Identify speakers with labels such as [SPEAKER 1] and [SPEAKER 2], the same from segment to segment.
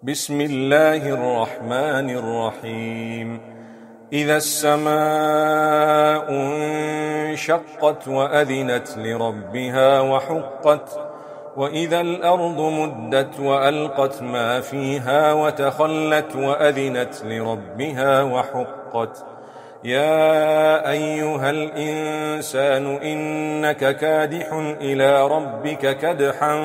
[SPEAKER 1] بسم الله الرحمن الرحيم إذا السماء انشقت وأذنت لربها وحقت وإذا الأرض مدت وألقت ما فيها وتخلت وأذنت لربها وحقت يا أيها الإنسان إنك كادح إلى ربك كدحا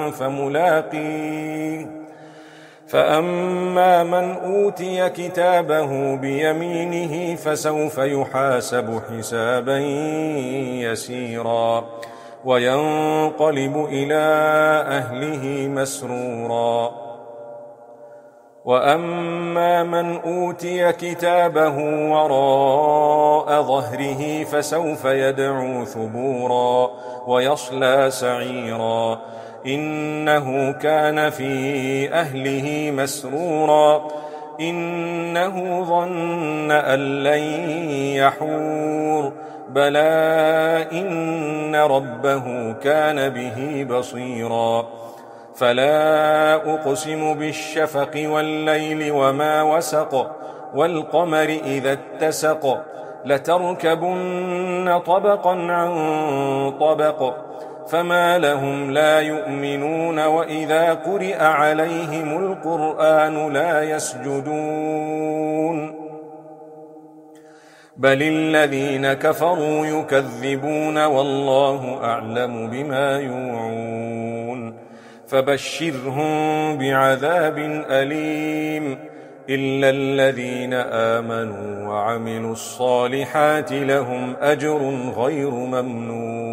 [SPEAKER 1] فملاقيه فأما من أوتي كتابه بيمينه فسوف يحاسب حسابا يسيرا وينقلب إلى أهله مسرورا وأما من أوتي كتابه وراء ظهره فسوف يدعو ثبورا ويصلى سعيرا إنه كان في أهله مسرورا إنه ظن أن لن يحور بلى إن ربه كان به بصيرا فلا أقسم بالشفق والليل وما وسق والقمر إذا اتسق لتركبن طبقا عن طبق فما لهم لا يؤمنون وإذا قرئ عليهم القرآن لا يسجدون بل الذين كفروا يكذبون والله أعلم بما يوعون فبشرهم بعذاب أليم إلا الذين آمنوا وعملوا الصالحات لهم أجر غير ممنون